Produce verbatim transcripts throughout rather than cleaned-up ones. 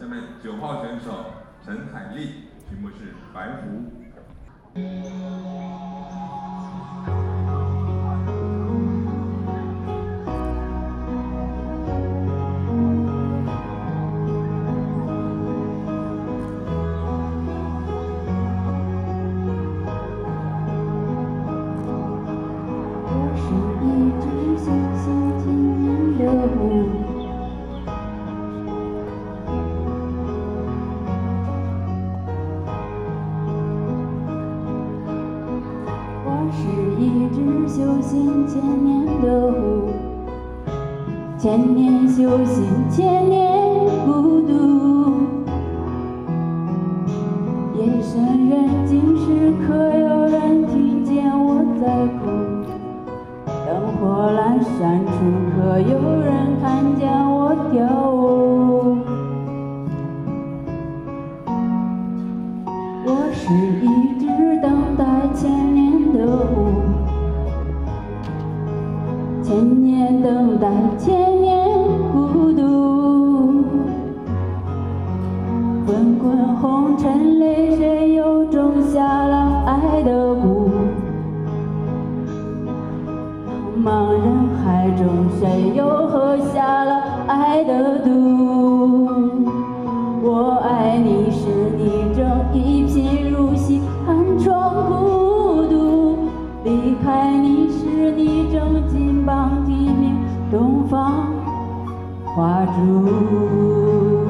下面九号选手陈海丽，曲目是《白狐》。 是一只修行千年的狐，千年修行，千年孤独。夜深人静时，可有人听见我在哭？灯火阑珊处，可有人看见我跳舞？我是一只等待千年的狐，千年等待，千年孤独。滚滚红尘，泪水又种下了爱的蛊。茫茫人海中，谁又喝下了爱的毒？我爱你时，你正一贫如洗，寒窗孤独；离开你时，你正金榜题名，东方花烛。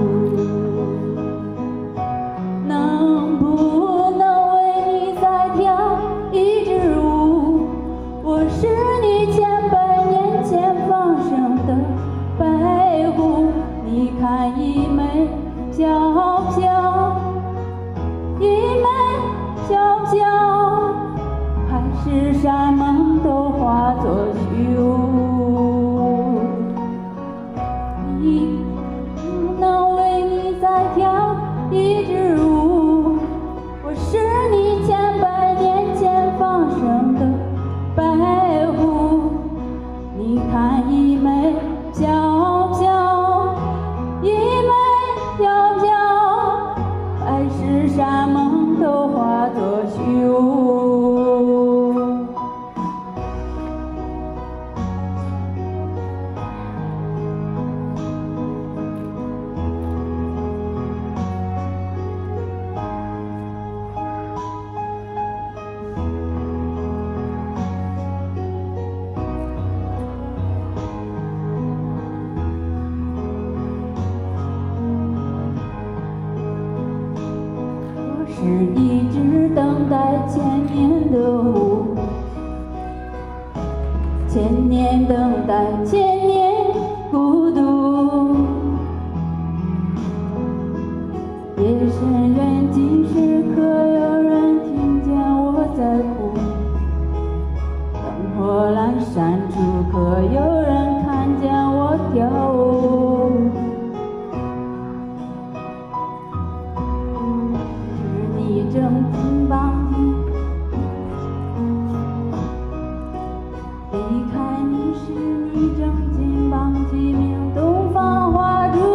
能不能为你再跳一支舞？我是你千百年前放生的白狐，你看一枚飘飘，一枚飘飘，海誓山盟都化作虚无。你能为你再跳一支舞？我是你千百年前放生的白狐，你看一枚飘飘，一枚飘飘，海誓山盟都化作虚无。是一只等待千年的狐，千年等待，千年孤独。夜深人静时，可有人听见我在哭？灯火阑珊处，可有人看见我跳舞？正金榜题，离开你时，你正金榜题名，东方花烛。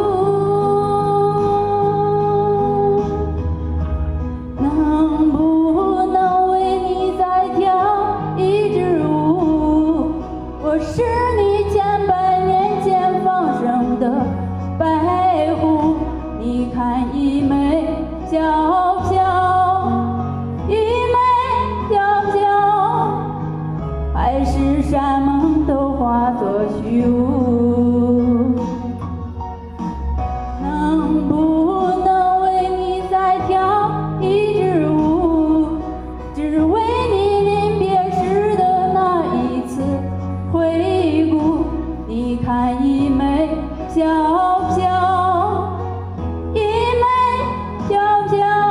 能不能为你再跳一支舞？我是你千百年前放生的白狐，你看一枚飘飘，一枚飘飘，海誓山盟都化作虚无。能不能为你再跳一支舞？只为你临别时的那一次回顾。你看一枚飘飘，一枚飘飘。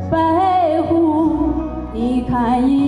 白狐，你看一